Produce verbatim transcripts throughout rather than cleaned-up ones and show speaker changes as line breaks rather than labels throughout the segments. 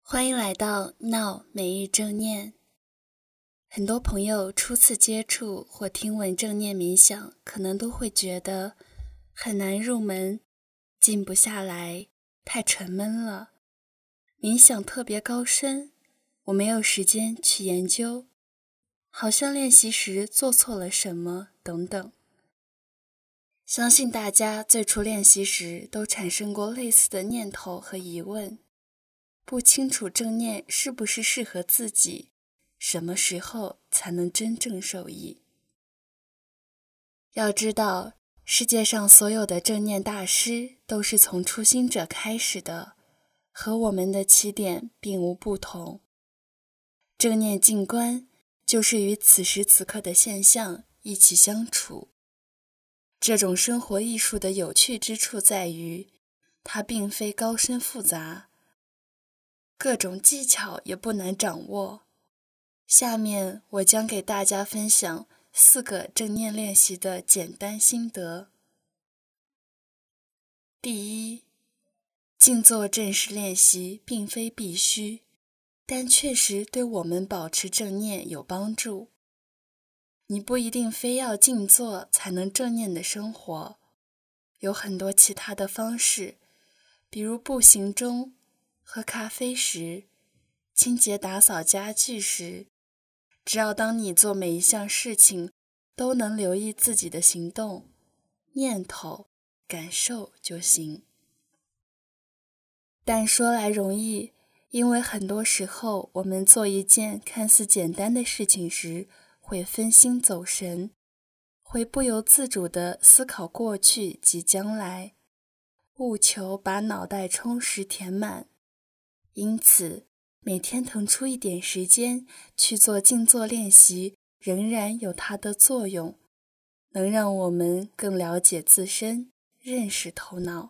欢迎来到闹每日正念。很多朋友初次接触或听闻正念冥想，可能都会觉得很难入门，静不下来，太沉闷了。冥想特别高深，我没有时间去研究，好像练习时做错了什么等等。相信大家最初练习时都产生过类似的念头和疑问，不清楚正念是不是适合自己，什么时候才能真正受益。要知道，世界上所有的正念大师都是从初心者开始的，和我们的起点并无不同。正念静观就是与此时此刻的现象一起相处。这种生活艺术的有趣之处在于，它并非高深复杂，各种技巧也不难掌握。下面我将给大家分享四个正念练习的简单心得。第一，静坐正式练习并非必须，但确实对我们保持正念有帮助。你不一定非要静坐才能正念的生活，有很多其他的方式，比如步行中、喝咖啡时、清洁打扫家具时，只要当你做每一项事情都能留意自己的行动、念头、感受就行。但说来容易，因为很多时候我们做一件看似简单的事情时，会分心走神，会不由自主地思考过去及将来，务求把脑袋充实填满。因此，每天腾出一点时间去做静坐练习，仍然有它的作用，能让我们更了解自身，认识头脑。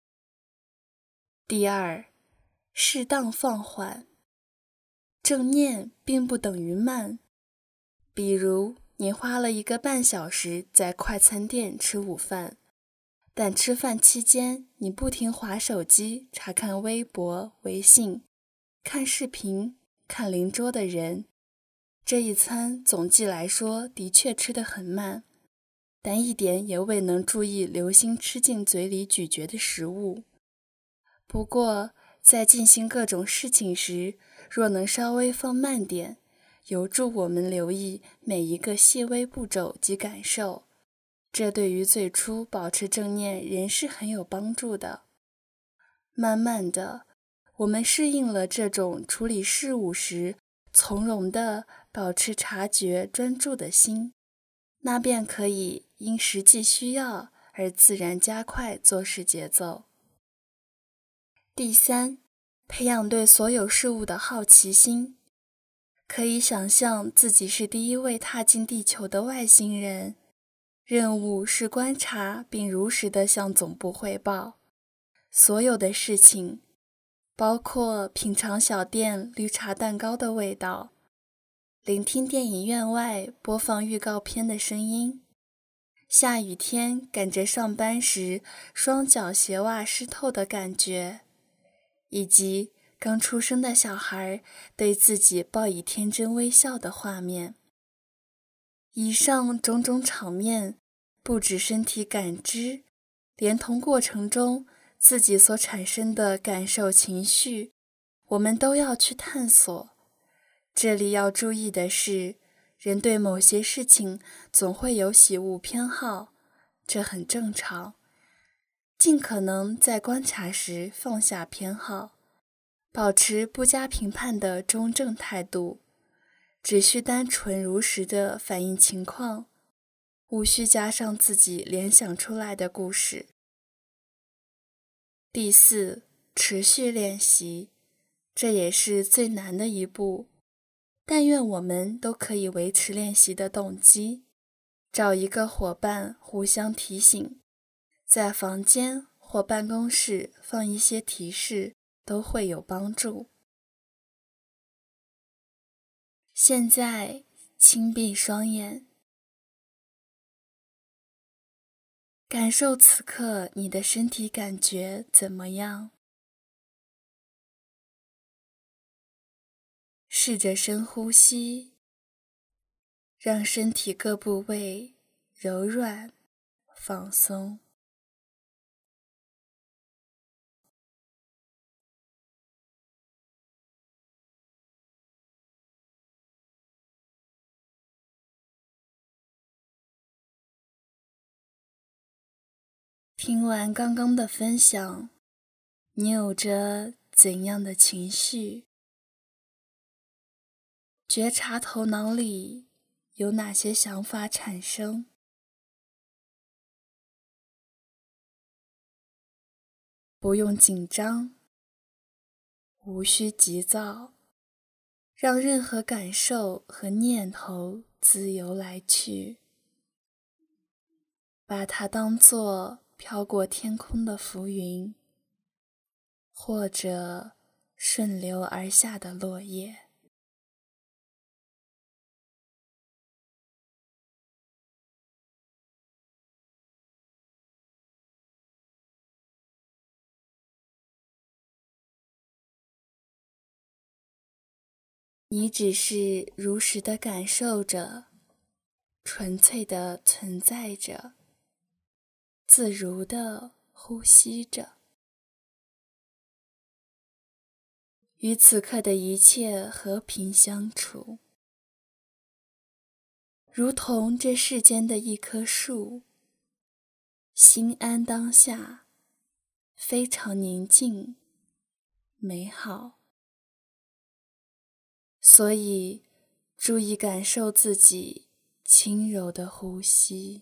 第二，适当放缓。正念并不等于慢。比如，你花了一个半小时在快餐店吃午饭，但吃饭期间你不停滑手机，查看微博、微信，看视频，看邻桌的人。这一餐总计来说的确吃得很慢，但一点也未能注意留心吃进嘴里咀嚼的食物。不过，在进行各种事情时，若能稍微放慢点，有助我们留意每一个细微步骤及感受，这对于最初保持正念仍是很有帮助的。慢慢的，我们适应了这种处理事物时从容地保持察觉专注的心，那便可以因实际需要而自然加快做事节奏。第三，培养对所有事物的好奇心。可以想象自己是第一位踏进地球的外星人，任务是观察并如实地向总部汇报。所有的事情，包括品尝小店绿茶蛋糕的味道，聆听电影院外播放预告片的声音，下雨天赶着上班时双脚鞋袜湿透的感觉，以及刚出生的小孩对自己报以天真微笑的画面。以上种种场面，不止身体感知，连同过程中自己所产生的感受情绪，我们都要去探索。这里要注意的是，人对某些事情总会有喜恶偏好，这很正常。尽可能在观察时放下偏好，保持不加评判的中正态度，只需单纯如实地反映情况，无需加上自己联想出来的故事。第四，持续练习，这也是最难的一步，但愿我们都可以维持练习的动机，找一个伙伴互相提醒，在房间或办公室放一些提示，都会有帮助。现在，轻闭双眼，感受此刻你的身体感觉怎么样？ 试着深呼吸，让身体各部位柔软放松。听完刚刚的分享，你有着怎样的情绪？觉察头脑里有哪些想法产生？不用紧张，无需急躁，让任何感受和念头自由来去，把它当作飘过天空的浮云，或者顺流而下的落叶。你只是如实地感受着，纯粹地存在着，自如地呼吸着，与此刻的一切和平相处，如同这世间的一棵树，心安当下，非常宁静，美好。所以，注意感受自己轻柔的呼吸。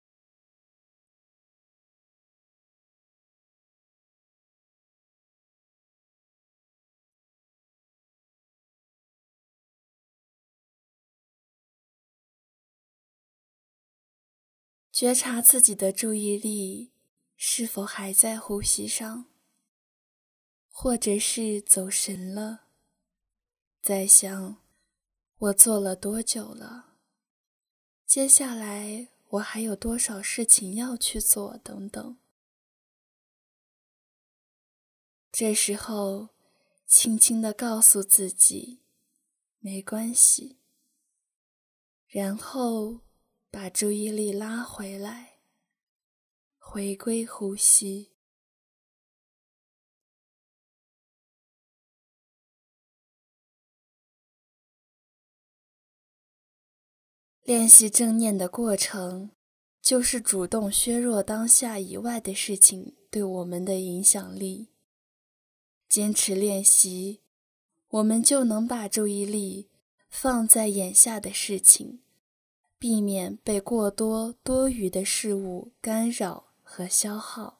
觉察自己的注意力是否还在呼吸上，或者是走神了，在想我做了多久了，接下来我还有多少事情要去做等等。这时候轻轻地告诉自己没关系，然后把注意力拉回来，回归呼吸。练习正念的过程，就是主动削弱当下以外的事情对我们的影响力。坚持练习，我们就能把注意力放在眼下的事情，避免被过多多余的事物干扰和消耗。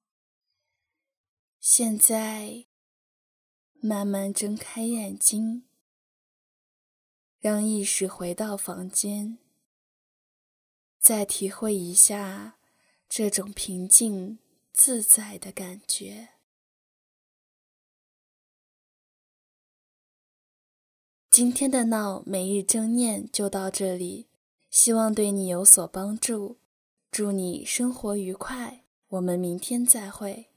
现在，慢慢睁开眼睛，让意识回到房间，再体会一下这种平静自在的感觉。今天的闹每日正念就到这里，希望对你有所帮助，祝你生活愉快，我们明天再会。